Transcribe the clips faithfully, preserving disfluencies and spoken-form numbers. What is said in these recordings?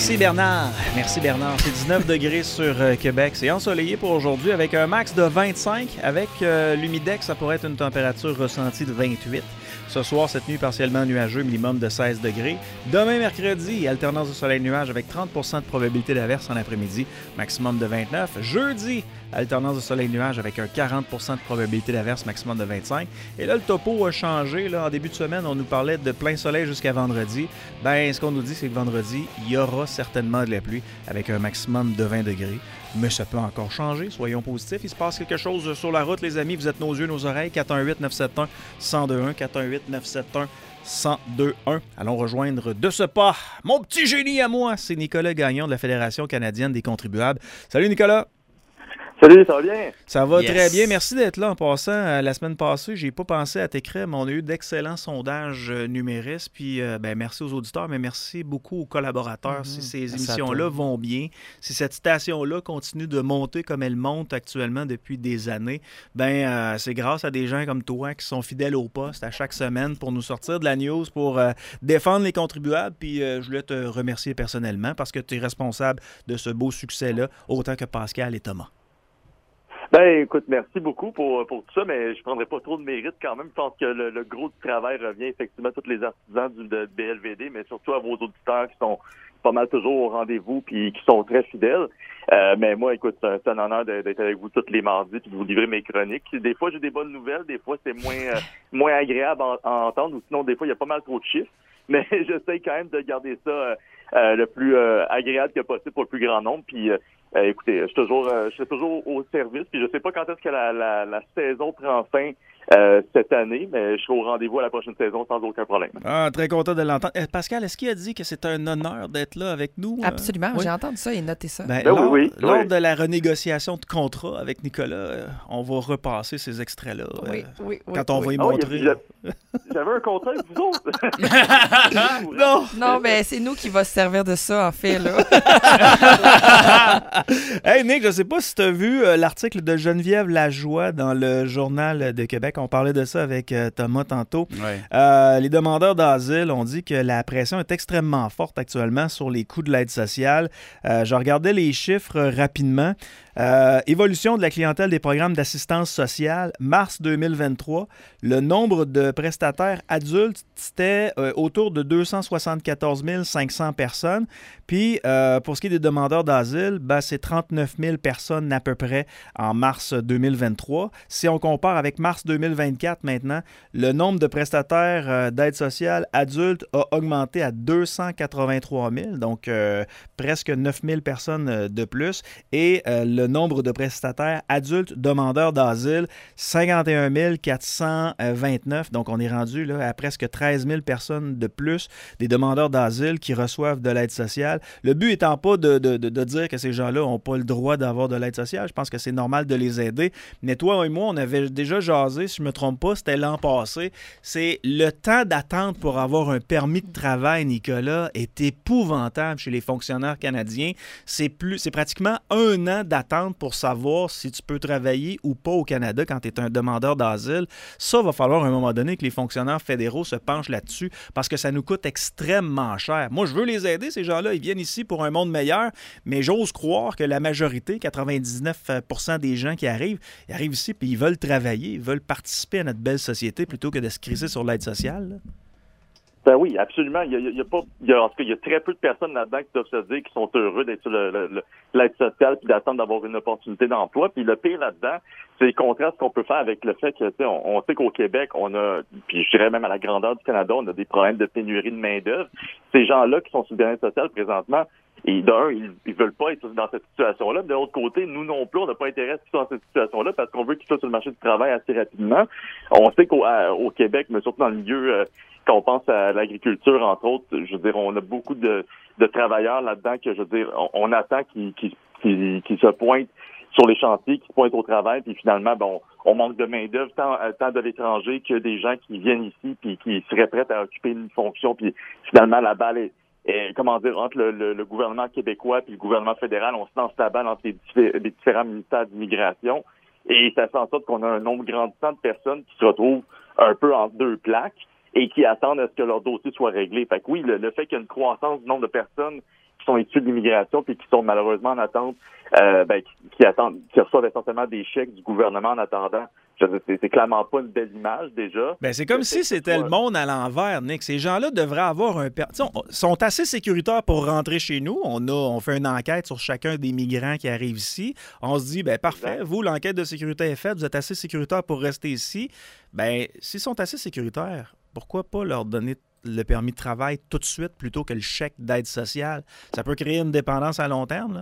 Merci Bernard. Merci Bernard. C'est dix-neuf degrés sur euh, Québec. C'est ensoleillé pour aujourd'hui avec un max de vingt-cinq. Avec euh, l'humidex, ça pourrait être une température ressentie de vingt-huit. Ce soir, cette nuit, partiellement nuageux, minimum de seize degrés. Demain, mercredi, alternance de soleil-nuage avec trente pour cent de probabilité d'averse en après-midi, maximum de vingt-neuf. Jeudi, alternance de soleil-nuage avec un quarante pour cent de probabilité d'averse, maximum de vingt-cinq. Et là, le topo a changé. Là, en début de semaine, on nous parlait de plein soleil jusqu'à vendredi. Ben, ce qu'on nous dit, c'est que vendredi, il y aura certainement de la pluie avec un maximum de vingt degrés. Mais ça peut encore changer, soyons positifs. Il se passe quelque chose sur la route, les amis. Vous êtes nos yeux, nos oreilles. quatre un huit neuf sept un un zéro deux un. quatre un huit neuf sept un un zéro deux un. Allons rejoindre de ce pas mon petit génie à moi. C'est Nicolas Gagnon de la Fédération canadienne des contribuables. Salut Nicolas. Salut, ça va bien? Ça va yes. très bien. Merci d'être là en passant. Euh, la semaine passée, j'ai pas pensé à t'écrire, mais on a eu d'excellents sondages euh, numéristes. Puis, euh, ben, merci aux auditeurs, mais merci beaucoup aux collaborateurs. Mm-hmm. Si ces merci émissions-là vont bien, si cette station-là continue de monter comme elle monte actuellement depuis des années, ben, euh, c'est grâce à des gens comme toi qui sont fidèles au poste à chaque semaine pour nous sortir de la news, pour euh, défendre les contribuables. Puis, euh, je voulais te remercier personnellement parce que tu es responsable de ce beau succès-là, autant que Pascal et Thomas. Ben, écoute, merci beaucoup pour, pour tout ça, mais je prendrai pas trop de mérite quand même. Je pense que le, le gros du travail revient effectivement à tous les artisans du de B L V D, mais surtout à vos auditeurs qui sont pas mal toujours au rendez-vous puis qui sont très fidèles. Euh, mais moi, écoute, c'est un, c'est un honneur d'être avec vous tous les mardis puis de vous livrer mes chroniques. Des fois, j'ai des bonnes nouvelles, des fois, c'est moins euh, moins agréable à, à entendre, ou sinon, des fois, il y a pas mal trop de chiffres. Mais j'essaie quand même de garder ça euh, euh, le plus euh, agréable que possible pour le plus grand nombre. Puis, euh, euh, écoutez, je suis toujours, euh, je suis toujours au service. Puis, je sais pas quand est-ce que la, la, la saison prend fin euh, cette année, mais je serai au rendez-vous à la prochaine saison sans aucun problème. Ah, très content de l'entendre. Euh, Pascal, est-ce qu'il a dit que c'est un honneur d'être là avec nous? Absolument, euh? j'ai oui. entendu ça et noté ça. Ben, ben lors, oui, oui, lors oui. de la renégociation de contrat avec Nicolas, euh, on va repasser ces extraits-là. Oui, euh, oui, oui. Quand on oui. va y Oh, montrer. y a, j'avais un contrat avec vous autres. non! Non, mais c'est nous qui va se servir de ça, en fait, là. Hey Nick, je sais pas si tu as vu euh, l'article de Geneviève Lajoie dans le Journal de Québec. On parlait de ça avec euh, Thomas tantôt. Ouais. Euh, les demandeurs d'asile ont dit que la pression est extrêmement forte actuellement sur les coûts de l'aide sociale. Euh, je regardais les chiffres euh, rapidement. Euh, évolution de la clientèle des programmes d'assistance sociale, mars deux mille vingt-trois, le nombre de prestataires adultes, c'était euh, autour de deux cent soixante-quatorze mille cinq cents personnes. Puis, euh, pour ce qui est des demandeurs d'asile, ben, c'est trente-neuf mille personnes à peu près en mars deux mille vingt-trois. Si on compare avec mars deux mille vingt-quatre maintenant, le nombre de prestataires euh, d'aide sociale adultes a augmenté à deux cent quatre-vingt-trois mille, donc euh, presque neuf mille personnes euh, de plus. Et euh, le nombre de prestataires adultes demandeurs d'asile, cinquante et un mille quatre cent vingt-neuf. Donc, on est rendu là, à presque treize mille personnes de plus des demandeurs d'asile qui reçoivent de l'aide sociale. Le but étant pas de, de, de, de dire que ces gens-là n'ont pas le droit d'avoir de l'aide sociale. Je pense que c'est normal de les aider. Mais toi et moi, on avait déjà jasé, si je ne me trompe pas, c'était l'an passé. C'est le temps d'attente pour avoir un permis de travail, Nicolas, est épouvantable chez les fonctionnaires canadiens. C'est plus, c'est pratiquement un an d'attente pour savoir si tu peux travailler ou pas au Canada quand tu es un demandeur d'asile. Ça, va falloir à un moment donné que les fonctionnaires fédéraux se penchent là-dessus parce que ça nous coûte extrêmement cher. Moi, je veux les aider, ces gens-là. Ils viennent ici pour un monde meilleur, mais j'ose croire que la majorité, quatre-vingt-dix-neuf pour cent des gens qui arrivent, ils arrivent ici et ils veulent travailler, ils veulent participer à notre belle société plutôt que de se criser sur l'aide sociale. Là. Ben oui, absolument. Il y a, il y a pas, il y a, en tout cas, il y a très peu de personnes là-dedans qui doivent se dire qu'ils sont heureux d'être sur le, le, le, l'aide sociale puis d'attendre d'avoir une opportunité d'emploi. Puis le pire là-dedans, c'est le contraste qu'on peut faire avec le fait que, tu sais, on, on sait qu'au Québec, on a, puis je dirais même à la grandeur du Canada, on a des problèmes de pénurie de main-d'œuvre. Ces gens-là qui sont sur le bien-être social présentement, et d'un, ils, ils veulent pas être dans cette situation-là. De l'autre côté, nous non plus, on n'a pas intérêt à ce qu'ils soient dans cette situation-là parce qu'on veut qu'ils soient sur le marché du travail assez rapidement. On sait qu'au à, au Québec, mais surtout dans le milieu, euh, quand on pense à l'agriculture, entre autres, je veux dire, on a beaucoup de, de travailleurs là-dedans que, je veux dire, on, on attend qu'ils, qu'ils, qu'ils, qu'ils se pointent sur les chantiers, qu'ils se pointent au travail, puis finalement, bon, on manque de main-d'œuvre tant, tant de l'étranger que des gens qui viennent ici puis qui seraient prêts à occuper une fonction, puis finalement, la balle est Et, comment dire, entre le, le, le gouvernement québécois et le gouvernement fédéral, on se lance la balle entre les, diffé- les différents ministères d'immigration. Et ça fait en sorte qu'on a un nombre grandissant de personnes qui se retrouvent un peu entre deux plaques et qui attendent à ce que leur dossier soit réglé. Fait que oui, le, le fait qu'il y ait une croissance du nombre de personnes qui sont issus de l'immigration puis qui sont malheureusement en attente, euh, ben, qui, qui attendent, qui reçoivent essentiellement des chèques du gouvernement en attendant. Je veux dire, c'est, c'est clairement pas une belle image déjà. Ben, c'est comme si c'était le monde à l'envers, Nick. Ces gens-là devraient avoir un... Per... Ils sont assez sécuritaires pour rentrer chez nous. On a, on fait une enquête sur chacun des migrants qui arrivent ici. On se dit, ben parfait, vous, l'enquête de sécurité est faite, vous êtes assez sécuritaire pour rester ici. Ben, s'ils sont assez sécuritaires, pourquoi pas leur donner le permis de travail tout de suite plutôt que le chèque d'aide sociale? Ça peut créer une dépendance à long terme, là.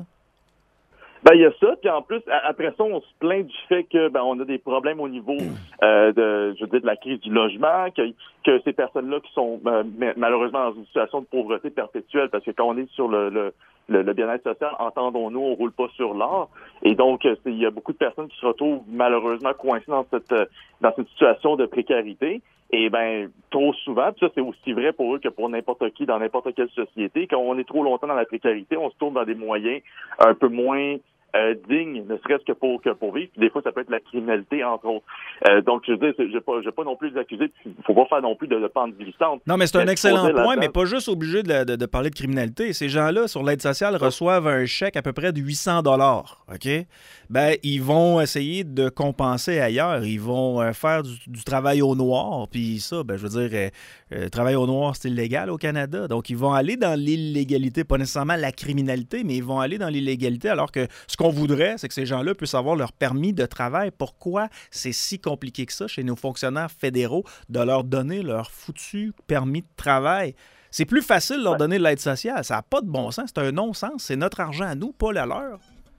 Ben, il y a ça, puis en plus, après ça, on se plaint du fait que ben on a des problèmes au niveau euh, de, je veux dire, de la crise du logement, que, que ces personnes-là qui sont euh, malheureusement dans une situation de pauvreté perpétuelle, parce que quand on est sur le, le, le, le bien-être social, entendons-nous, on roule pas sur l'or, et donc c'est, il y a beaucoup de personnes qui se retrouvent malheureusement coincées dans cette dans cette situation de précarité. Et ben trop souvent, puis ça c'est aussi vrai pour eux que pour n'importe qui dans n'importe quelle société, quand on est trop longtemps dans la précarité, on se tourne dans des moyens un peu moins Euh, digne, ne serait-ce que pour que pour vivre. Puis des fois, ça peut être la criminalité, entre autres. Euh, donc, je veux dire, je ne vais pas, je vais pas non plus les accuser. Il ne faut pas faire non plus de, de pente glissante. Non, mais c'est un excellent point, mais pas juste obligé de, de, de parler de criminalité. Ces gens-là, sur l'aide sociale, reçoivent un chèque à peu près de huit cents dollars, OK? Ben, ils vont essayer de compenser ailleurs. Ils vont euh, faire du, du travail au noir. Puis ça, ben, je veux dire, euh, euh, travail au noir, c'est illégal au Canada. Donc, ils vont aller dans l'illégalité, pas nécessairement la criminalité, mais ils vont aller dans l'illégalité alors que ce qu'on voudrait, c'est que ces gens-là puissent avoir leur permis de travail. Pourquoi c'est si compliqué que ça chez nos fonctionnaires fédéraux de leur donner leur foutu permis de travail? C'est plus facile de leur donner de l'aide sociale. Ça n'a pas de bon sens. C'est un non-sens. C'est notre argent à nous, pas le leur.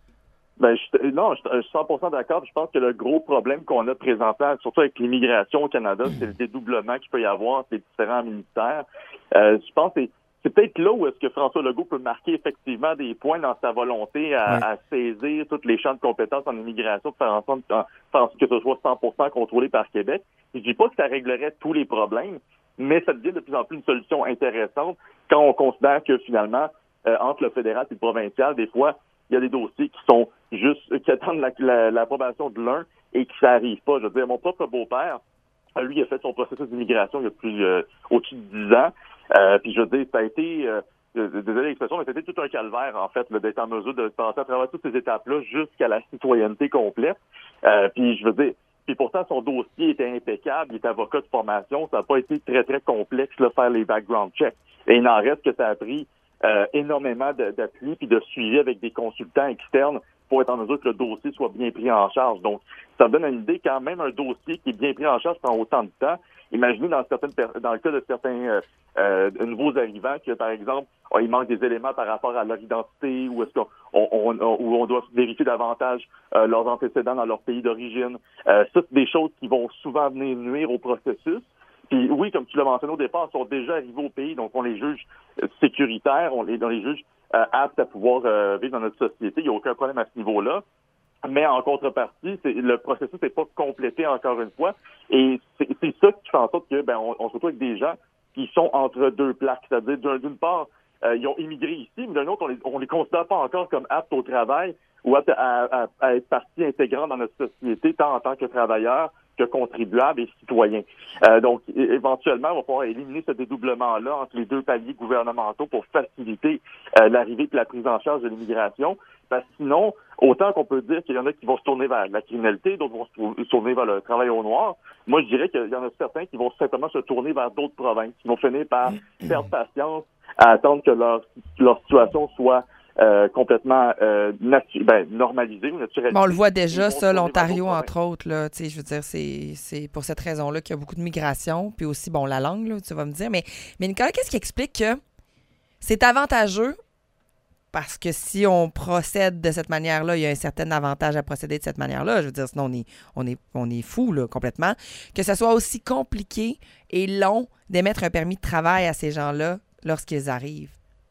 Ben, je, non, je, je suis cent pour cent d'accord. Je pense que le gros problème qu'on a présentement, surtout avec l'immigration au Canada, c'est le dédoublement qu'il peut y avoir entre les différents ministères. Euh, je pense que c'est C'est peut-être là où est-ce que François Legault peut marquer effectivement des points dans sa volonté à, oui. à saisir tous les champs de compétences en immigration, de faire en sorte que ce soit cent pour cent contrôlé par Québec. Je dis pas que ça réglerait tous les problèmes, mais ça devient de plus en plus une solution intéressante quand on considère que finalement, euh, entre le fédéral et le provincial, des fois, il y a des dossiers qui sont juste, qui attendent la, la, l'approbation de l'un et qui ça arrive pas. Je veux dire, mon propre beau-père, lui, il a fait son processus d'immigration il y a plus euh, au-dessus de dix ans. Euh, puis je veux dire, ça a été, euh, désolé l'expression, mais c'était tout un calvaire, en fait, là, d'être en mesure de passer à travers toutes ces étapes-là jusqu'à la citoyenneté complète. Euh, puis je veux dire, puis pourtant, son dossier était impeccable, il est avocat de formation, ça n'a pas été très, très complexe, là, faire les background checks. Et il en reste que ça a pris euh, énormément de, d'appui puis de suivi avec des consultants externes pour être en mesure que le dossier soit bien pris en charge. Donc, ça me donne une idée, quand même, un dossier qui est bien pris en charge prend autant de temps. Imaginez dans certaines dans le cas de certains euh, euh, nouveaux arrivants que, par exemple, oh, il manque des éléments par rapport à leur identité ou est-ce qu'on on, on, on, où on doit vérifier davantage euh, leurs antécédents dans leur pays d'origine. Euh, ça, c'est des choses qui vont souvent venir nuire au processus. Puis oui, comme tu l'as mentionné au départ, ils sont déjà arrivés au pays, donc on les juge euh, sécuritaires, on les, on les juge euh, aptes à pouvoir euh, vivre dans notre société. Il n'y a aucun problème à ce niveau-là. Mais en contrepartie, c'est, le processus n'est pas complété encore une fois. Et c'est, c'est ça qui fait en sorte que ben on, on se retrouve avec des gens qui sont entre deux plaques. C'est-à-dire, d'une, d'une part, euh, ils ont immigré ici, mais d'un autre, on les, on les considère pas encore comme aptes au travail ou aptes à, à, à être partie intégrante dans notre société, tant en tant que travailleurs que contribuables et citoyens. Euh, donc, é- éventuellement, on va pouvoir éliminer ce dédoublement-là entre les deux paliers gouvernementaux pour faciliter euh, l'arrivée et la prise en charge de l'immigration. Parce que sinon, autant qu'on peut dire qu'il y en a qui vont se tourner vers la criminalité, d'autres vont se tourner vers le travail au noir, moi, je dirais qu'il y en a certains qui vont simplement se tourner vers d'autres provinces, qui vont finir par perdre patience à attendre que leur, leur situation soit Euh, complètement euh, natu- ben, normalisé ou naturalisé. Bon, on le voit déjà, ça, l'Ontario, entre autres. Là, je veux dire, c'est, c'est pour cette raison-là qu'il y a beaucoup de migration, puis aussi, bon, la langue, là, tu vas me dire. Mais, mais Nicolas, qu'est-ce qui explique que c'est avantageux? Parce que si on procède de cette manière-là, il y a un certain avantage à procéder de cette manière-là. Je veux dire, sinon, on est, on est, on est fou, là, complètement. Que ce soit aussi compliqué et long d'émettre un permis de travail à ces gens-là lorsqu'ils arrivent.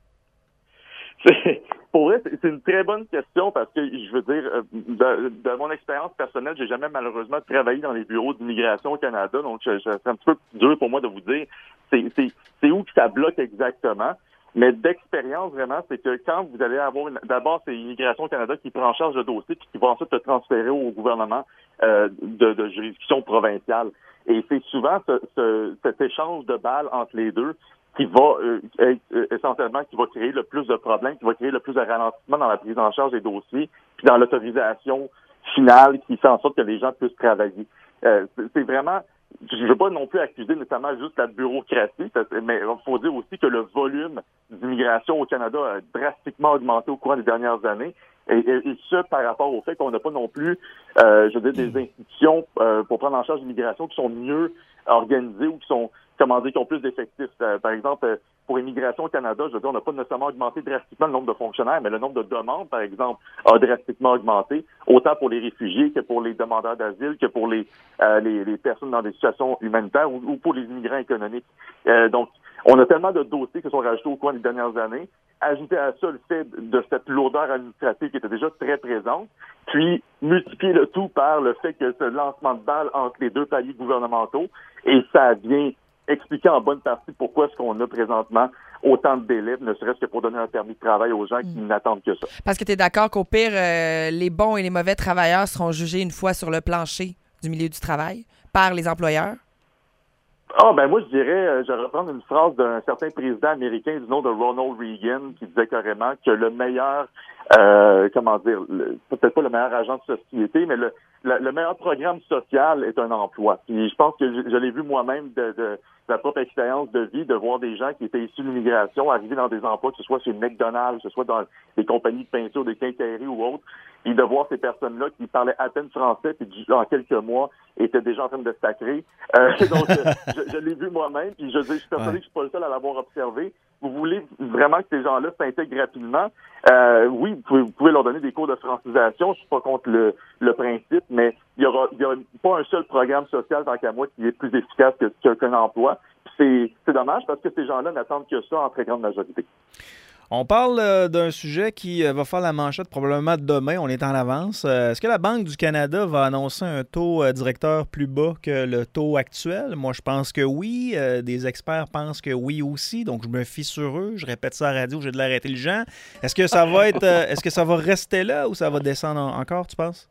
C'est, pour vrai, c'est une très bonne question parce que, je veux dire, de, de mon expérience personnelle, j'ai jamais malheureusement travaillé dans les bureaux d'immigration au Canada, donc je, je, c'est un petit peu dur pour moi de vous dire c'est, c'est, c'est où que ça bloque exactement. Mais d'expérience, vraiment, c'est que quand vous allez avoir une, d'abord, c'est Immigration au Canada qui prend en charge le dossier puis qui va ensuite le transférer au gouvernement euh, de, de juridiction provinciale. Et c'est souvent ce, ce, cet échange de balles entre les deux qui va euh, euh, essentiellement qui va créer le plus de problèmes, qui va créer le plus de ralentissement dans la prise en charge des dossiers, puis dans l'autorisation finale qui fait en sorte que les gens puissent travailler. Euh, c'est vraiment, je ne veux pas non plus accuser nécessairement juste la bureaucratie, mais il faut dire aussi que le volume d'immigration au Canada a drastiquement augmenté au cours des dernières années. Et, et, et ce, par rapport au fait qu'on n'a pas non plus, euh, je veux dire, des institutions euh, pour prendre en charge l'immigration qui sont mieux organisées ou qui sont, comment dire, qui ont plus d'effectifs. Euh, par exemple, euh, pour immigration au Canada, je veux dire, on n'a pas nécessairement augmenté drastiquement le nombre de fonctionnaires, mais le nombre de demandes, par exemple, a drastiquement augmenté, autant pour les réfugiés que pour les demandeurs d'asile, que pour les, euh, les, les personnes dans des situations humanitaires ou, ou pour les immigrants économiques. Euh, donc, on a tellement de dossiers qui sont rajoutés au cours des dernières années. Ajouter à ça le fait de cette lourdeur administrative qui était déjà très présente, puis multiplier le tout par le fait que ce lancement de balle entre les deux paliers gouvernementaux, et ça vient expliquer en bonne partie pourquoi est-ce qu'on a présentement autant de délais, ne serait-ce que pour donner un permis de travail aux gens qui mmh. n'attendent que ça. Parce que tu es d'accord qu'au pire, euh, les bons et les mauvais travailleurs seront jugés une fois sur le plancher du milieu du travail par les employeurs? Ah, ben moi, je dirais, euh, je vais reprendre une phrase d'un certain président américain du nom de Ronald Reagan qui disait carrément que le meilleur, euh, comment dire, le, peut-être pas le meilleur agent de société, mais le, le, le meilleur programme social est un emploi. Puis je pense que je, je l'ai vu moi-même de, de, de ma propre expérience de vie, de voir des gens qui étaient issus de l'immigration arriver dans des emplois, que ce soit chez McDonald's, que ce soit dans des compagnies de peinture, des quincailleries ou autres, et de voir ces personnes-là qui parlaient à peine français, puis en quelques mois étaient déjà en train de se sacrer. Euh, donc, je, je l'ai vu moi-même, puis je, je suis persuadé ouais. que je suis pas le seul à l'avoir observé. Vous voulez vraiment que ces gens-là s'intègrent rapidement? Euh, oui, vous pouvez, vous pouvez leur donner des cours de francisation. Je suis pas contre le, le principe, mais il y aura, il y aura pas un seul programme social, tant qu'à moi, qui est plus efficace que, que, qu'un emploi. C'est, c'est dommage parce que ces gens-là n'attendent que ça en très grande majorité. On parle euh, d'un sujet qui euh, va faire la manchette probablement demain. On est en avance. Euh, est-ce que la Banque du Canada va annoncer un taux euh, directeur plus bas que le taux actuel? Moi, je pense que oui. Euh, des experts pensent que oui aussi. Donc, je me fie sur eux. Je répète ça à la radio. J'ai de l'air intelligent. Est-ce que ça va être, euh, est-ce que ça va rester là ou ça va descendre en- encore, tu penses?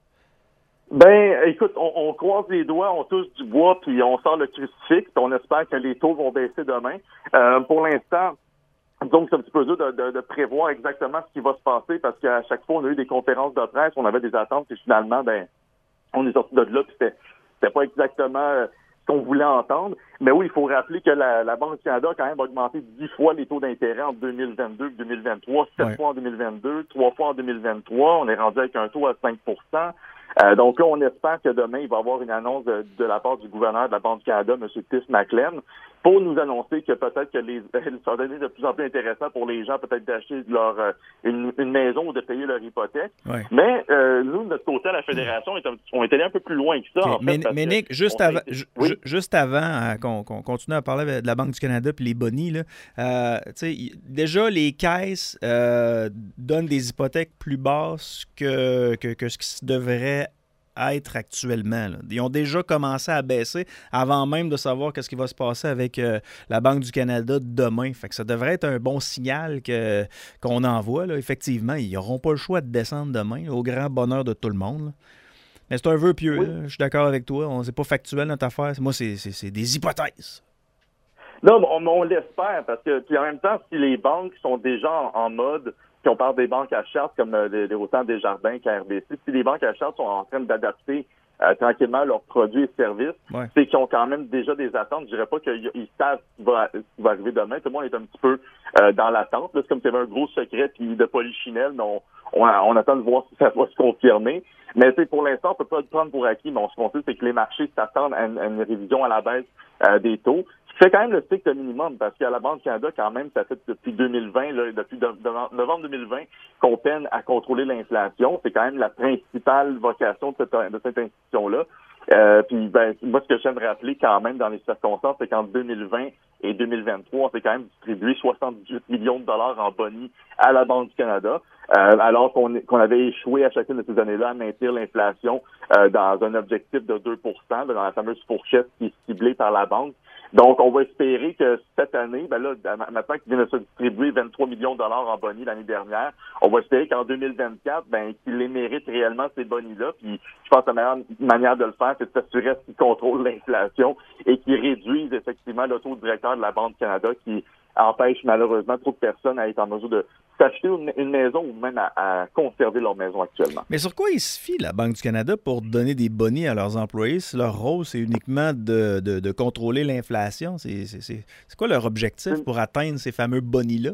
Ben, écoute, on, on croise les doigts, on touche du bois, puis on sort le crucifix, puis on espère que les taux vont baisser demain. Euh, pour l'instant, donc, c'est un petit peu dur de, de, de prévoir exactement ce qui va se passer parce qu'à chaque fois, on a eu des conférences de presse, on avait des attentes, et finalement, ben, on est sorti de là, puis c'était, c'était pas exactement euh, ce qu'on voulait entendre. Mais oui, il faut rappeler que la, la Banque du Canada a quand même augmenté dix fois les taux d'intérêt en deux mille vingt-deux et deux mille vingt-trois, sept ouais. fois en deux mille vingt-deux, trois fois en deux mille vingt-trois. On est rendu avec un taux à cinq pour cent. Euh, donc là, on espère que demain, il va y avoir une annonce de, de la part du gouverneur de la Banque du Canada, M. Tiff Macklem, pour nous annoncer que peut-être que les, ça va devenir de plus en plus intéressant pour les gens peut-être d'acheter leur euh, une, une maison ou de payer leur hypothèque. Ouais. Mais euh, nous, de notre côté, à la Fédération, on est allé un peu plus loin que ça. Okay. En mais, fait, mais Nick, juste, avant, été... oui? ju- juste avant euh, qu'on, qu'on continue à parler de la Banque du Canada puis les bonnies, là, euh, déjà, les caisses euh, donnent des hypothèques plus basses que, que, que ce qui devrait être actuellement. Là. Ils ont déjà commencé à baisser avant même de savoir qu'est-ce qui va se passer avec euh, la Banque du Canada demain. Fait que ça devrait être un bon signal que, qu'on envoie. Là. Effectivement, ils n'auront pas le choix de descendre demain, là, au grand bonheur de tout le monde. Là. Mais c'est un vœu pieux. Oui. Je suis d'accord avec toi. On, c'est pas factuel notre affaire. Moi, c'est, c'est, c'est des hypothèses. Non, mais on, on l'espère parce que puis en même temps, si les banques sont déjà en, en mode, si on parle des banques à charte comme les, les autant Desjardins qu'R B C, si les banques à charte sont en train d'adapter euh, tranquillement leurs produits et services, ouais. c'est qu'ils ont quand même déjà des attentes. Je dirais pas qu'ils savent ce qui va, ce qui va arriver demain. Tout le monde est un petit peu euh, dans l'attente. Là, c'est comme s'il y avait un gros secret puis de polichinelle, mais on, on, on attend de voir si ça va se confirmer. Mais pour l'instant, on peut pas le prendre pour acquis, mais on se compte c'est que les marchés s'attendent à une, à une révision à la baisse euh, des taux. C'est quand même le strict minimum, parce qu'à la Banque du Canada, quand même, ça fait depuis deux mille vingt, là, depuis de, de, novembre deux mille vingt, qu'on peine à contrôler l'inflation. C'est quand même la principale vocation de cette, de cette institution-là. Euh, puis, ben, moi, ce que j'aime rappeler quand même dans les circonstances, c'est qu'en deux mille vingt et deux mille vingt-trois, on s'est quand même distribué soixante-dix-huit millions de dollars en boni à la Banque du Canada, euh, alors qu'on, qu'on avait échoué à chacune de ces années-là à maintenir l'inflation euh, dans un objectif de deux pour cent, dans la fameuse fourchette qui est ciblée par la Banque. Donc, on va espérer que cette année, ben là, maintenant qu'il vient de se distribuer vingt-trois millions de dollars en boni l'année dernière, on va espérer qu'en deux mille vingt-quatre, ben, qu'il les mérite réellement, ces bonis-là. Puis, je pense que la meilleure manière de le faire, c'est de s'assurer qu'ils contrôlent l'inflation et qu'ils réduisent effectivement le taux directeur de la Banque du Canada qui empêche malheureusement trop de personnes à être en mesure de s'acheter une, une maison ou même à, à conserver leur maison actuellement. Mais sur quoi il se fie, la Banque du Canada, pour donner des bonnies à leurs employés si leur rôle, c'est uniquement de, de, de contrôler l'inflation? C'est, c'est, c'est, c'est quoi leur objectif pour atteindre ces fameux bonnies-là?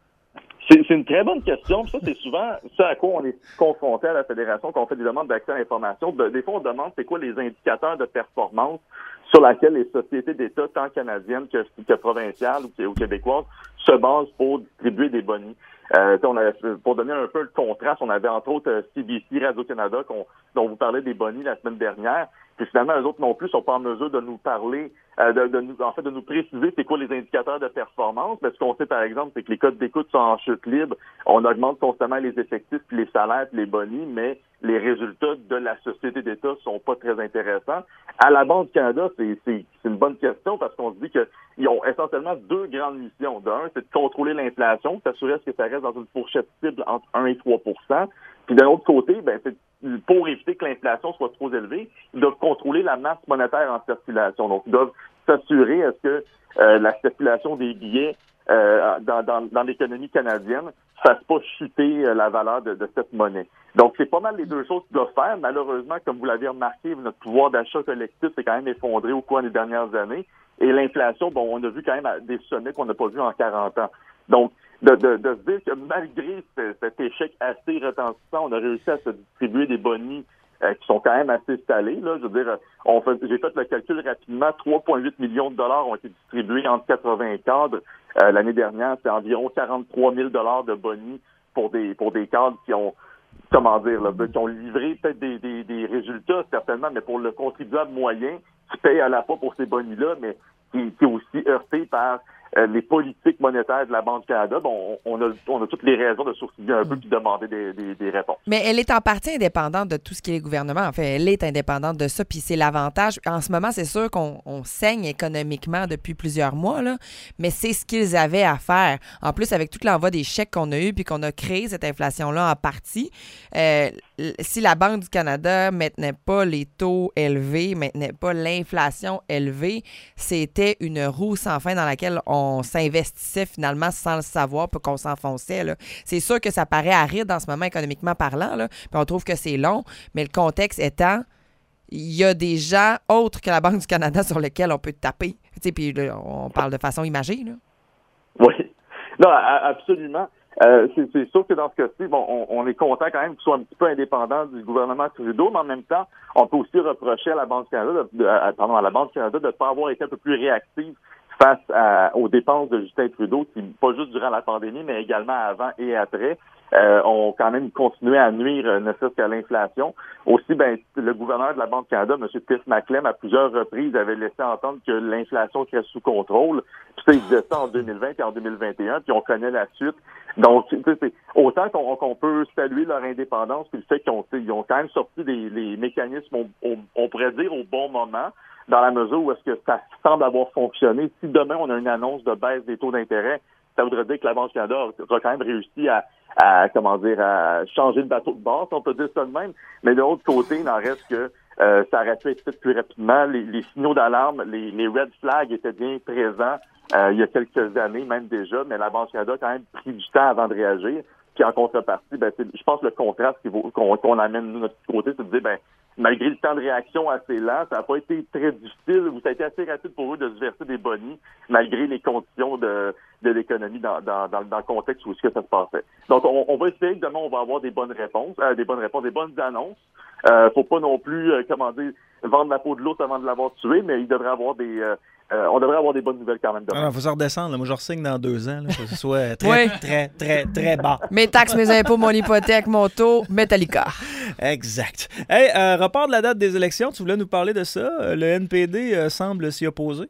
C'est, c'est une très bonne question. Ça, c'est souvent ça à quoi on est confronté à la Fédération quand on fait des demandes d'accès à l'information. De, des fois, on demande c'est quoi les indicateurs de performance sur lesquels les sociétés d'État, tant canadiennes que, que provinciales ou, ou québécoises, se basent pour distribuer des bonnies. Euh, on avait, pour donner un peu le contraste, on avait entre autres C B C, Radio-Canada, qu'on, dont vous parlez des bonnies la semaine dernière. Puis finalement, eux autres non plus sont pas en mesure de nous parler, euh, de, de nous, en fait, de nous préciser c'est quoi les indicateurs de performance. Mais ce qu'on sait, par exemple, c'est que les codes d'écoute sont en chute libre. On augmente constamment les effectifs, puis les salaires, puis les bonnies, mais les résultats de la société d'État sont pas très intéressants. À la Banque du Canada, c'est, c'est, c'est une bonne question parce qu'on se dit qu'ils ont essentiellement deux grandes missions. D'un, c'est de contrôler l'inflation, s'assurer que ça reste dans une fourchette cible entre un et trois pour cent. Puis d'un autre côté, ben, c'est pour éviter que l'inflation soit trop élevée, ils doivent contrôler la masse monétaire en circulation. Donc, ils doivent s'assurer est-ce que euh, la circulation des billets euh, dans, dans, dans l'économie canadienne ne fasse pas chuter euh, la valeur de, de cette monnaie. Donc, c'est pas mal les deux choses qu'ils doivent faire. Malheureusement, comme vous l'avez remarqué, notre pouvoir d'achat collectif s'est quand même effondré au cours des dernières années. Et l'inflation, bon, on a vu quand même des sommets qu'on n'a pas vus en quarante ans. Donc, de, de, de se dire que malgré ce, cet échec assez retentissant, on a réussi à se distribuer des bonnies euh, qui sont quand même assez salés. Là. Je veux dire, on fait, j'ai fait le calcul rapidement, trois virgule huit millions de dollars ont été distribués entre quatre-vingts cadres. Euh, l'année dernière, c'est environ quarante-trois mille dollars de bonnies pour des pour des cadres qui ont, comment dire, là, qui ont livré peut-être des, des, des résultats, certainement, mais pour le contribuable moyen, qui paye à la fois pour ces bonnies-là, mais qui, qui est aussi heurté par Euh, les politiques monétaires de la Banque du Canada, bon, on a, on a toutes les raisons de sourciller un peu puis de demander des, des, des réponses. Mais elle est en partie indépendante de tout ce qui est gouvernement. En fait, elle est indépendante de ça, puis c'est l'avantage. En ce moment, c'est sûr qu'on on saigne économiquement depuis plusieurs mois, là, mais c'est ce qu'ils avaient à faire. En plus, avec tout l'envoi des chèques qu'on a eu puis qu'on a créé cette inflation-là en partie, euh, si la Banque du Canada maintenait pas les taux élevés, maintenait pas l'inflation élevée, c'était une roue sans fin dans laquelle on on s'investissait finalement sans le savoir puis qu'on s'enfonçait. Là. C'est sûr que ça paraît aride en ce moment économiquement parlant, là, puis on trouve que c'est long, mais le contexte étant, il y a des gens autres que la Banque du Canada sur lesquels on peut taper. Puis on parle de façon imagée. Là. Oui, non, absolument. Euh, c'est, c'est sûr que dans ce cas-ci, bon, on, on est content quand même qu'ils soient un petit peu indépendants du gouvernement Trudeau, mais en même temps, on peut aussi reprocher à la Banque du Canada, de, de, à, pardon, à la Banque du Canada de ne pas avoir été un peu plus réactive face à, aux dépenses de Justin Trudeau, qui, pas juste durant la pandémie, mais également avant et après, euh, ont quand même continué à nuire, euh, ne serait-ce qu'à l'inflation. Aussi, ben, le gouverneur de la Banque du Canada, M. Tiff Macklem, à plusieurs reprises, avait laissé entendre que l'inflation serait sous contrôle. Puis ça, il disait ça en deux mille vingt et en deux mille vingt et un, puis on connaît la suite. Donc, tu sais, c'est autant qu'on, qu'on peut saluer leur indépendance, puis le fait qu'ils ont, ils ont quand même sorti des les mécanismes, on, on, on pourrait dire, au bon moment, dans la mesure où est-ce que ça semble avoir fonctionné. Si demain, on a une annonce de baisse des taux d'intérêt, ça voudrait dire que la Banque du Canada aura quand même réussi à, à, comment dire, à changer le bateau de bord, si on peut dire ça de même. Mais de l'autre côté, il n'en reste que euh, ça aurait pu être fait plus rapidement. Les, les signaux d'alarme, les, les red flags étaient bien présents euh, il y a quelques années, même déjà, mais la Banque du Canada a quand même pris du temps avant de réagir. Puis en contrepartie, ben, c'est, je pense que le contraste qu'il vaut, qu'on, qu'on amène de notre côté, c'est de dire, ben, malgré le temps de réaction assez lent, ça n'a pas été très difficile, ou ça a été assez rapide pour eux de se verser des bonnies, malgré les conditions de, de l'économie dans, dans, dans, dans le contexte où est-ce que ça se passait. Donc, on, on va essayer que demain, on va avoir des bonnes réponses, euh, des bonnes réponses, des bonnes annonces. Euh, faut pas non plus, euh, comment dire, vendre la peau de l'autre avant de l'avoir tué, mais il devrait avoir des, euh, euh, on devrait avoir des bonnes nouvelles quand même demain. Il faut se redescendre. Là. Moi, je re-signe dans deux ans, là, que ce soit très, oui. très, très, très, très bas. Mes taxes, mes impôts, mon hypothèque, mon taux, Metallica. Exact. Hey, euh, report de la date des élections, tu voulais nous parler de ça? Le N P D euh, semble s'y opposer.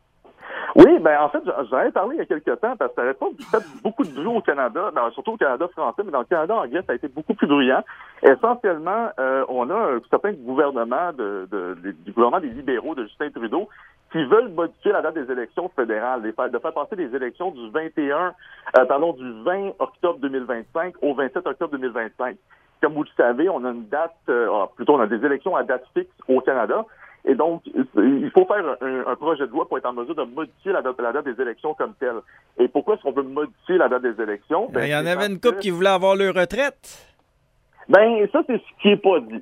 Oui, ben en fait, j'en ai parlé il y a quelques temps parce que ça n'avait pas fait beaucoup de bruit au Canada, dans, surtout au Canada français, mais dans le Canada anglais, ça a été beaucoup plus bruyant. Essentiellement, euh, on a un certain gouvernement de, de, de, du gouvernement des libéraux de Justin Trudeau qui veulent modifier la date des élections fédérales, de faire, de faire passer les élections du vingt et un, euh, pardon, du vingt octobre deux mille vingt-cinq au vingt-sept octobre deux mille vingt-cinq. Comme vous le savez, on a une date, euh, plutôt on a des élections à date fixe au Canada. Et donc, il faut faire un, un projet de loi pour être en mesure de modifier la date, la date des élections comme telle. Et pourquoi est-ce qu'on veut modifier la date des élections? Ben, il y en avait une couple que... qui voulait avoir leur retraite. Ben, ça, c'est ce qui est pas dit.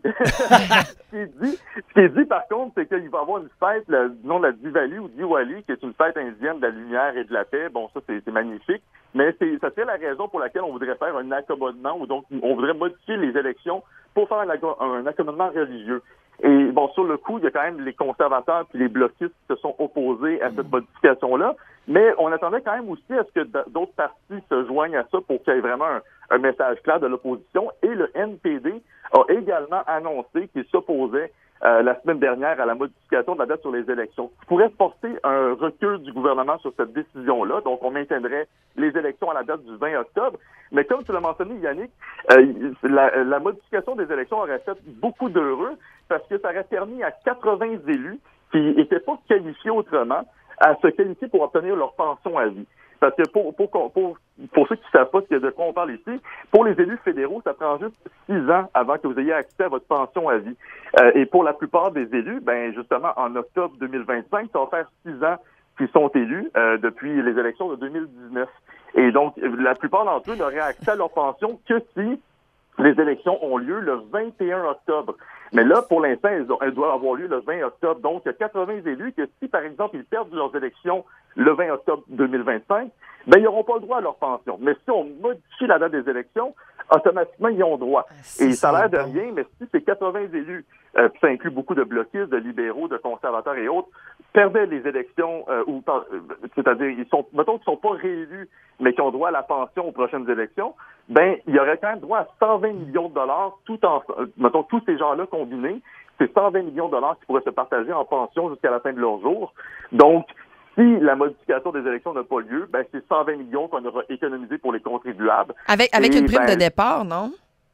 ce, qui est dit ce qui est dit, par contre, c'est qu'il va y avoir une fête, le nom de la Diwali ou Diwali, qui est une fête indienne de la lumière et de la paix. Bon, ça, c'est, c'est magnifique. Mais c'est, ça serait la raison pour laquelle on voudrait faire un accommodement, ou donc on voudrait modifier les élections pour faire un, un accommodement religieux. Et bon, sur le coup, il y a quand même les conservateurs puis les bloquistes qui se sont opposés à cette modification-là. Mais on attendait quand même aussi à ce que d'autres partis se joignent à ça pour qu'il y ait vraiment un, un message clair de l'opposition. Et le N P D a également annoncé qu'il s'opposait euh, la semaine dernière à la modification de la date sur les élections. Il pourrait porter un recul du gouvernement sur cette décision-là. Donc, on maintiendrait les élections à la date du vingt octobre. Mais comme tu l'as mentionné, Yannick, euh, la, la modification des élections aurait fait beaucoup d'heureux parce que ça aurait permis à quatre-vingts élus qui n'étaient pas qualifiés autrement à se qualifier pour obtenir leur pension à vie. Parce que pour, pour, pour, pour ceux qui ne savent pas de quoi on parle ici, pour les élus fédéraux, ça prend juste six ans avant que vous ayez accès à votre pension à vie. Euh, et pour la plupart des élus, ben justement, en octobre deux mille vingt-cinq, ça va faire six ans qu'ils sont élus euh, depuis les élections de deux mille dix-neuf. Et donc, la plupart d'entre eux n'auraient accès à leur pension que si les élections ont lieu le vingt et un octobre. Mais là, pour l'instant, elles, elles doivent avoir lieu le vingt octobre. Donc, il y a quatre-vingts élus que si, par exemple, ils perdent leurs élections le vingt octobre deux mille vingt-cinq, ben ils n'auront pas le droit à leur pension. Mais si on modifie la date des élections, automatiquement, ils ont droit. Et ça a l'air de rien, mais si ces quatre-vingts élus, euh, puis ça inclut beaucoup de bloquistes, de libéraux, de conservateurs et autres, perdaient les élections, euh, ou euh, c'est-à-dire, ils sont, mettons qu'ils ne sont pas réélus, mais qui ont droit à la pension aux prochaines élections, ben il y aurait quand même droit à cent vingt millions de dollars, tout en, euh, mettons, tous ces gens-là combinés, c'est cent vingt millions de dollars qui pourraient se partager en pension jusqu'à la fin de leur jour. Donc, si la modification des élections n'a pas lieu, ben c'est cent vingt millions qu'on aura économisé pour les contribuables. Avec, avec Et, une prime ben, de départ, non?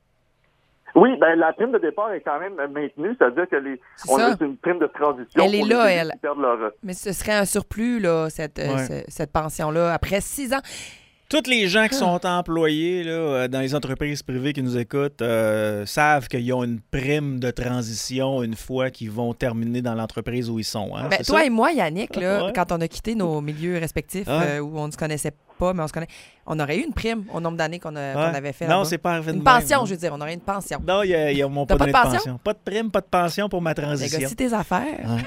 Oui, ben la prime de départ est quand même maintenue, c'est-à-dire que les C'est on ça. a une prime de transition. Elle est pour là, les élus elle. qui perdent leur... Mais ce serait un surplus, là, cette, euh, Ouais. ce- cette pension-là, après six ans. Tous les gens qui sont employés là, euh, dans les entreprises privées qui nous écoutent euh, savent qu'ils ont une prime de transition une fois qu'ils vont terminer dans l'entreprise où ils sont. Hein? Ben, C'est toi ça? et moi, Yannick, là, Ouais. quand on a quitté nos milieux respectifs Ouais. euh, où on ne se connaissait pas, mais on se connaît, on aurait eu une prime au nombre d'années qu'on, a, qu'on Ouais. avait fait. Non, là-bas. c'est pas arrivé de Une même, pension, hein. je veux dire. On aurait une pension. Non, ils ils m'ont T'as pas pas donné de de pension? pension. Pas de prime, pas de pension pour ma transition. Négocie tes affaires. Ouais.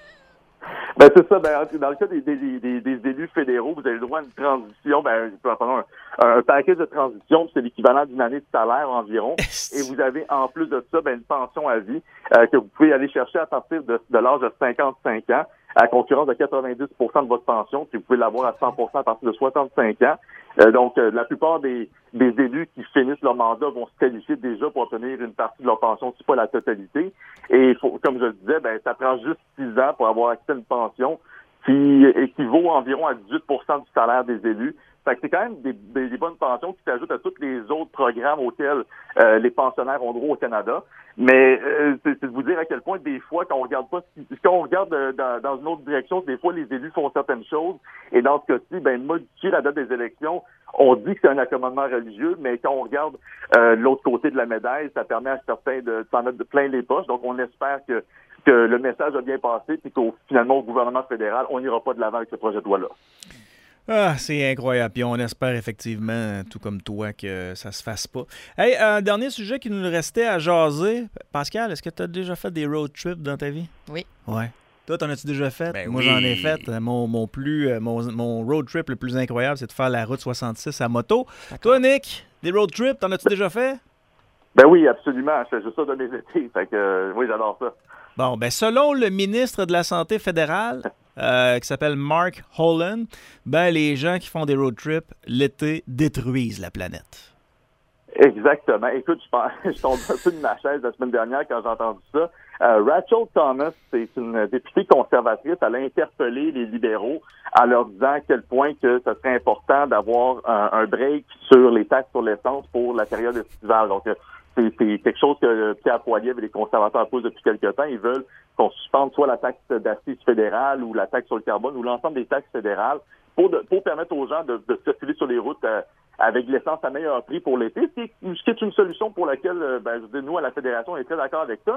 Ben c'est ça. Ben, dans le cas des, des, des, des élus fédéraux, vous avez le droit à une transition, ben, un, un package de transition, c'est l'équivalent d'une année de salaire environ. Et vous avez en plus de ça, ben, une pension à vie euh, que vous pouvez aller chercher à partir de, de l'âge de cinquante-cinq ans, à concurrence de quatre-vingt-dix pour cent de votre pension, puis vous pouvez l'avoir à cent pour cent à partir de soixante-cinq ans. Euh, donc, euh, la plupart des, des élus qui finissent leur mandat vont se qualifier déjà pour obtenir une partie de leur pension, si pas la totalité. Et faut, comme je le disais, ben, ça prend juste six ans pour avoir accès à une pension qui équivaut environ à dix-huit pour cent du salaire des élus. Fait que c'est quand même des, des, des bonnes pensions qui s'ajoutent à tous les autres programmes auxquels euh, les pensionnaires ont droit au Canada. Mais euh, c'est, c'est de vous dire à quel point des fois, quand on regarde pas, quand on regarde euh, dans, dans une autre direction, des fois les élus font certaines choses. Et dans ce cas-ci, ben modifier la date des élections, on dit que c'est un accommodement religieux, mais quand on regarde euh, l'autre côté de la médaille, ça permet à certains de s'en mettre de plein les poches. Donc on espère que que le message a bien passé, puis qu'au finalement au gouvernement fédéral, on n'ira pas de l'avant avec ce projet de loi-là. Ah, c'est incroyable. Puis on espère effectivement, tout comme toi, que ça se fasse pas. Hey, un dernier sujet qui nous restait à jaser. Pascal, est-ce que tu as déjà fait des road trips dans ta vie? Oui. Ouais. Toi, t'en as-tu déjà fait? Ben Moi, oui. j'en ai fait. Mon, mon, plus, mon, mon road trip le plus incroyable, c'est de faire la route soixante-six à moto. Toi, Nick, des road trips, t'en as-tu déjà fait? Ben oui, absolument. Je fais juste ça de mes étés. Fait que, euh, oui, j'adore ça. Bon, ben selon le ministre de la Santé fédérale, euh, qui s'appelle Mark Holland, ben les gens qui font des road trips l'été détruisent la planète. Exactement. Écoute, je, pense, je tombe un peu de ma chaise la semaine dernière quand j'ai entendu ça. Euh, Rachel Thomas, c'est une députée conservatrice. Elle a interpellé les libéraux en leur disant à quel point que ce serait important d'avoir un, un break sur les taxes sur l'essence pour la période estivale. Donc, c'est, c'est quelque chose que Pierre Poilievre et les conservateurs posent depuis quelque temps. Ils veulent qu'on suspende soit la taxe d'assises fédérale ou la taxe sur le carbone ou l'ensemble des taxes fédérales pour, de, pour permettre aux gens de, de circuler sur les routes euh, avec l'essence à meilleur prix pour l'été, ce qui est, ce qui est une solution pour laquelle, ben, je dis, nous, à la Fédération, on est très d'accord avec ça.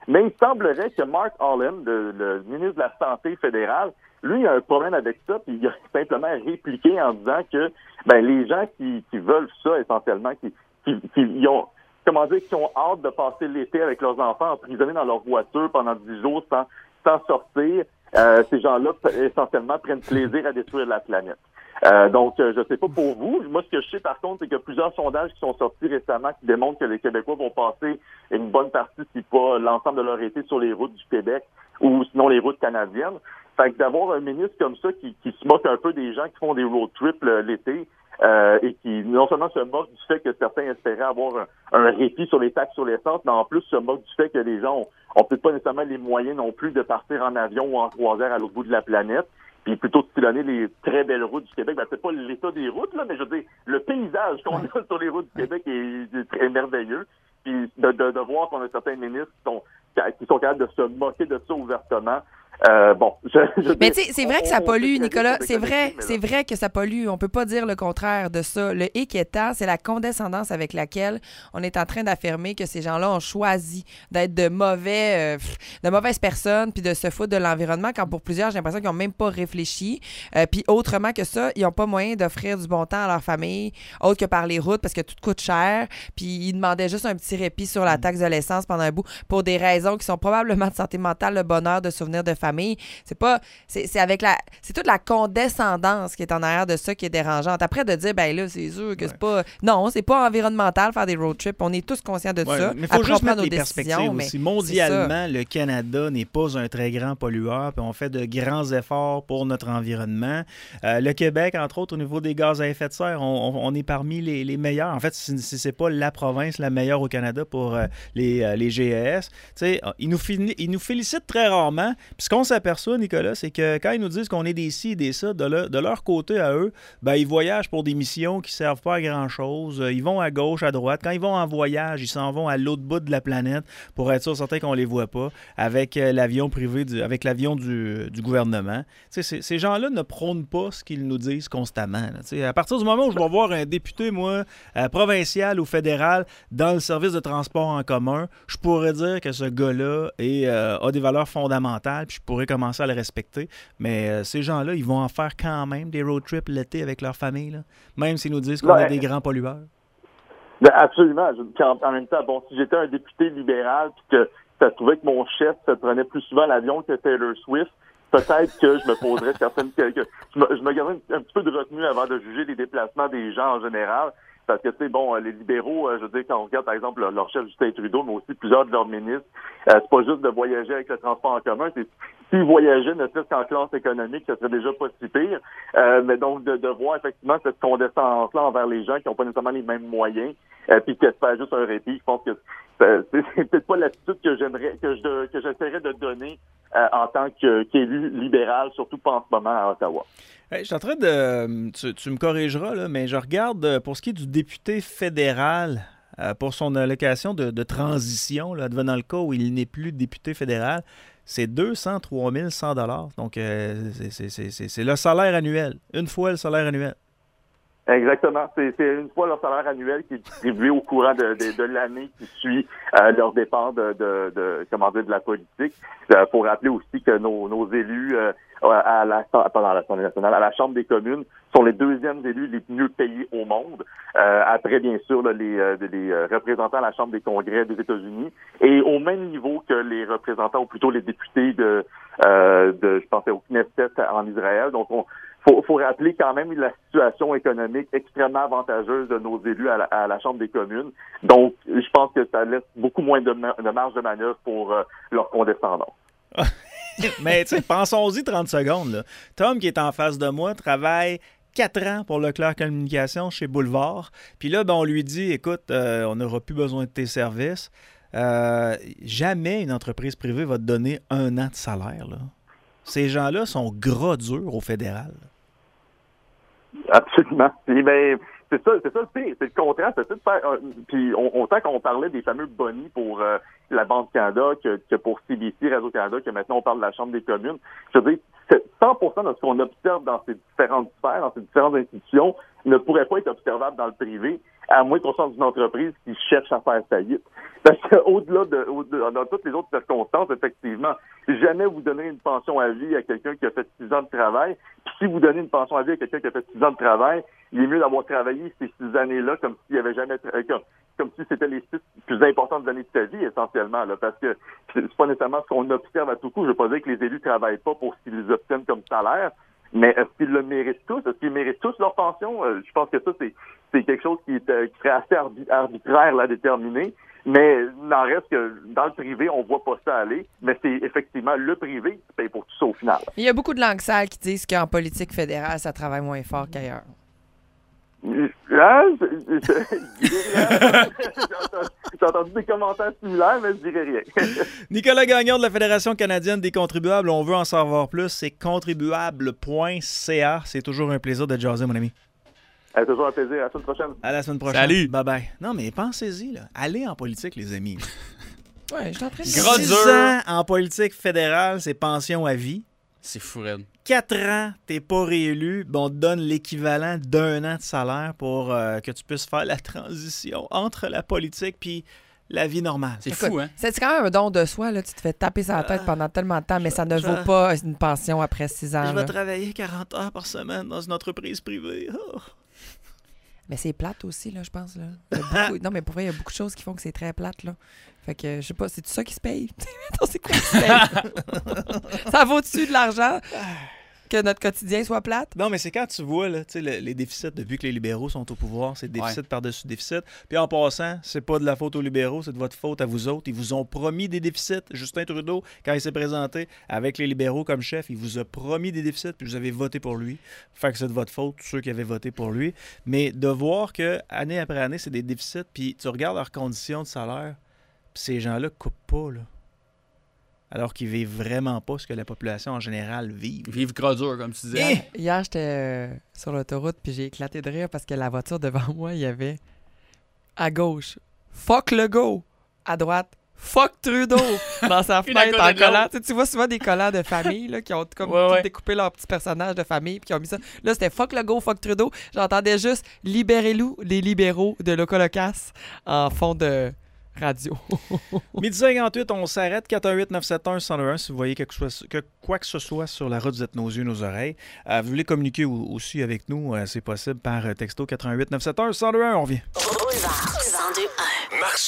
Mais il semblerait que Mark Holland, le, le ministre de la Santé fédérale, lui, il a un problème avec ça, puis il a simplement répliqué en disant que ben les gens qui, qui veulent ça essentiellement, qui, qui, qui ils ont, comment dire, qui ont hâte de passer l'été avec leurs enfants emprisonnés dans leur voiture pendant dix jours sans, sans sortir, euh, ces gens-là essentiellement prennent plaisir à détruire la planète. Euh, donc, euh, je sais pas pour vous. Moi, ce que je sais par contre, c'est qu'il y a plusieurs sondages qui sont sortis récemment qui démontrent que les Québécois vont passer une bonne partie, si pas l'ensemble de leur été, sur les routes du Québec ou sinon les routes canadiennes. Fait que d'avoir un ministre comme ça qui, qui se moque un peu des gens qui font des road trips l'été euh, et qui non seulement se moque du fait que certains espéraient avoir un, un répit sur les taxes sur l'essence, mais en plus se moque du fait que les gens ont, ont peut-être pas nécessairement les moyens non plus de partir en avion ou en croisière à l'autre bout de la planète. Puis plutôt de sillonner les très belles routes du Québec. Ben, c'est pas l'état des routes, là, mais je veux dire, le paysage qu'on a sur les routes du Québec est, est très merveilleux. Puis de, de, de voir qu'on a certains ministres qui sont, qui sont capables de se moquer de ça ouvertement. Euh, bon, je, je mais tu sais, c'est vrai que ça pollue, Nicolas. C'est vrai, c'est vrai que ça pollue. On peut pas dire le contraire de ça. Le hic étant, c'est la condescendance avec laquelle on est en train d'affirmer que ces gens-là ont choisi d'être de mauvais, euh, de mauvaises personnes, puis de se foutre de l'environnement. Quand pour plusieurs, j'ai l'impression qu'ils n'ont même pas réfléchi. Euh, puis autrement que ça, ils n'ont pas moyen d'offrir du bon temps à leur famille, autre que par les routes, parce que tout coûte cher. Puis ils demandaient juste un petit répit sur la taxe de l'essence pendant un bout, pour des raisons qui sont probablement de santé mentale, le bonheur de souvenirs de famille. C'est pas, c'est, c'est avec la, c'est toute la condescendance qui est en arrière de ça qui est dérangeante. Après de dire, ben là, c'est sûr que ouais. c'est pas, non, c'est pas environnemental faire des road trips. On est tous conscients de ouais, ça. Mais il faut juste mettre les perspectives aussi. Mondialement, le Canada n'est pas un très grand pollueur, puis on fait de grands efforts pour notre environnement. Euh, le Québec, entre autres, au niveau des gaz à effet de serre, on, on, on est parmi les, les meilleurs. En fait, si, si c'est pas la province la meilleure au Canada pour euh, les, euh, les G E S, tu sais, ils nous, ils nous félicitent très rarement. Puis ce qu'on s'aperçoit, Nicolas, c'est que quand ils nous disent qu'on est des ci et des ça, de, le, de leur côté à eux, ben, ils voyagent pour des missions qui ne servent pas à grand-chose. Ils vont à gauche, à droite. Quand ils vont en voyage, ils s'en vont à l'autre bout de la planète pour être sûr certain qu'on ne les voit pas avec l'avion privé, du, avec l'avion du, du gouvernement. Ces, ces gens-là ne prônent pas ce qu'ils nous disent constamment. Là. À partir du moment où je vais voir un député, moi, euh, provincial ou fédéral, dans le service de transport en commun, je pourrais dire que ce gars-là est, euh, a des valeurs fondamentales, puis je pourrais commencer à le respecter. Mais euh, ces gens-là, ils vont en faire quand même des road trips l'été avec leur famille, là, même s'ils nous disent qu'on ouais. est des grands pollueurs. Ben absolument. En, en même temps, bon, si j'étais un député libéral puis que ça trouvait que mon chef se prenait plus souvent l'avion que Taylor Swift, peut-être que je me poserais certaines... Que, que, je me, je me garderais un, un petit peu de retenue avant de juger les déplacements des gens en général. Parce que, tu sais, bon, les libéraux, euh, je veux dire, quand on regarde, par exemple, leur, leur chef Justin Trudeau, mais aussi plusieurs de leurs ministres, euh, c'est pas juste de voyager avec le transport en commun, c'est s'ils voyageaient, ne serait-ce qu'en classe économique, ça serait déjà pas si pire. Euh, mais donc, de, de voir effectivement cette condescendance-là envers les gens qui n'ont pas nécessairement les mêmes moyens, euh, puis que faire juste un répit, je pense que c'est, c'est, c'est peut-être pas l'attitude que j'aimerais, que je, que j'essaierais de donner euh, en tant que, qu'élu libéral, surtout pas en ce moment à Ottawa. Hey, je suis en train de... Tu, tu me corrigeras, là, mais je regarde pour ce qui est du député fédéral euh, pour son allocation de, de transition, là, devenant le cas où il n'est plus député fédéral, c'est deux cent trois mille cent dollars. Donc, euh, c'est, c'est, c'est, c'est, c'est le salaire annuel. Une fois le salaire annuel. Exactement. C'est, c'est une fois leur salaire annuel qui est distribué au courant de, de, de l'année qui suit euh, leur départ de, de, de, comment dire, de la politique. Euh, pour rappeler aussi que nos, nos élus euh, à la, pardon, à l'Assemblée nationale, à la Chambre des communes, sont les deuxièmes élus les mieux payés au monde. Euh, après, bien sûr, là, les, euh, les représentants à la Chambre des congrès des États-Unis, et au même niveau que les représentants, ou plutôt les députés de, euh, de je pensais au Knesset en Israël. Donc, on Faut, faut rappeler quand même la situation économique extrêmement avantageuse de nos élus à la, à la Chambre des communes. Donc, je pense que ça laisse beaucoup moins de, de marge de manœuvre pour euh, leur condescendance. Mais tu sais, pensons-y trente secondes. Là. Tom, qui est en face de moi, travaille quatre ans pour Leclerc Communications chez Boulevard. Puis là, ben, on lui dit, écoute, euh, on n'aura plus besoin de tes services. Euh, jamais une entreprise privée va te donner un an de salaire, là. Ces gens-là sont gras durs au fédéral. Absolument. Et ben, c'est ça, c'est ça le pire. C'est le contraire. C'est ça de faire. Euh, puis on, autant qu'on parlait des fameux bonnies pour euh, la Banque Canada que, que pour C B C, Radio-Canada, que maintenant on parle de la Chambre des communes. Je veux dire, cent pour cent de ce qu'on observe dans ces différentes sphères, dans ces différentes institutions, ne pourrait pas être observable dans le privé, à moins qu'on soit dans une entreprise qui cherche à faire faillite. Parce qu'au-delà de, au-delà, dans toutes les autres circonstances, effectivement, jamais vous donnez une pension à vie à quelqu'un qui a fait six ans de travail. Puis si vous donnez une pension à vie à quelqu'un qui a fait six ans de travail, il est mieux d'avoir travaillé ces six années-là comme s'il avait jamais, tra- comme, comme si c'était les six plus importantes années de sa vie, essentiellement, là, parce que c'est pas nécessairement ce qu'on observe à tout coup. Je veux pas dire que les élus travaillent pas pour ce qu'ils obtiennent comme salaire, mais est-ce qu'ils le méritent tous? Est-ce qu'ils méritent tous leur pension? Euh, je pense que ça, c'est, c'est quelque chose qui, est, euh, qui serait assez arbi- arbitraire là, à déterminer. Mais il n'en reste que dans le privé, on voit pas ça aller. Mais c'est effectivement le privé qui paye pour tout ça au final. Il y a beaucoup de langues sales qui disent qu'en politique fédérale, ça travaille moins fort qu'ailleurs. Hein? J'ai entendu des commentaires similaires, mais je dirais rien. Nicolas Gagnon de la Fédération canadienne des contribuables. On veut en savoir plus. C'est contribuable point c a. C'est toujours un plaisir de jaser, mon ami. C'est toujours un plaisir. À la semaine prochaine. À la semaine prochaine. Salut. Bye-bye. Non, mais pensez-y, là. Allez en politique, les amis. Ouais, je suis en train de Gros six dur. ans en politique fédérale, c'est pension à vie. C'est fou, Red. Quatre ans, t'es pas réélu, ben on te donne l'équivalent d'un an de salaire pour euh, que tu puisses faire la transition entre la politique puis la vie normale. C'est Écoute, fou, hein? C'est quand même un don de soi, là. Tu te fais taper sur la tête pendant tellement de temps, mais ça ne je- vaut pas une pension après six ans. Je vais là. travailler quarante heures par semaine dans une entreprise privée. Oh. Mais c'est plate aussi, là, je pense. Là. Il y a beaucoup- Non, mais pour vrai, il y a beaucoup de choses qui font que c'est très plate, là. Fait que, je sais pas, c'est tout ça qui se paye? Mettons, c'est quoi qui se paye? Ça vaut-tu de l'argent que notre quotidien soit plate? Non, mais c'est quand tu vois là, tu sais, le- les déficits depuis que les libéraux sont au pouvoir, c'est déficit Ouais. par-dessus déficit. Puis en passant, c'est pas de la faute aux libéraux, c'est de votre faute à vous autres. Ils vous ont promis des déficits. Justin Trudeau, quand il s'est présenté avec les libéraux comme chef, il vous a promis des déficits, puis vous avez voté pour lui. Fait que c'est de votre faute, tous ceux qui avaient voté pour lui. Mais de voir que année après année, c'est des déficits, puis tu regardes leurs conditions de salaire, puis ces gens-là coupent pas, là. Alors qu'ils vivent vraiment pas ce que la population en général vit. Vive gros dur, comme tu disais. Hier, hier, j'étais euh, sur l'autoroute puis j'ai éclaté de rire parce que la voiture devant moi, il y avait à gauche « Fuck Legault », à droite « Fuck Trudeau » dans sa Une à fenêtre côté en de l'autre. collant. Tu sais, tu vois souvent des collants de famille là, qui ont comme Ouais, tout ouais. découpé leur petit personnage de famille puis qui ont mis ça. Là, c'était « Fuck Legault, fuck Trudeau ». J'entendais juste « Libérez-nous, les libéraux de Locolocasse » en fond de radio. Midi cinquante-huit, on s'arrête. quatre un huit neuf sept un un zéro un si vous voyez quelque chose, que, quoi que ce soit sur la route, vous êtes nos yeux, nos oreilles. Euh, vous voulez communiquer au- aussi avec nous, euh, c'est possible par euh, texto quatre un huit neuf sept un un zéro un. On revient. Boulevard cent deux un.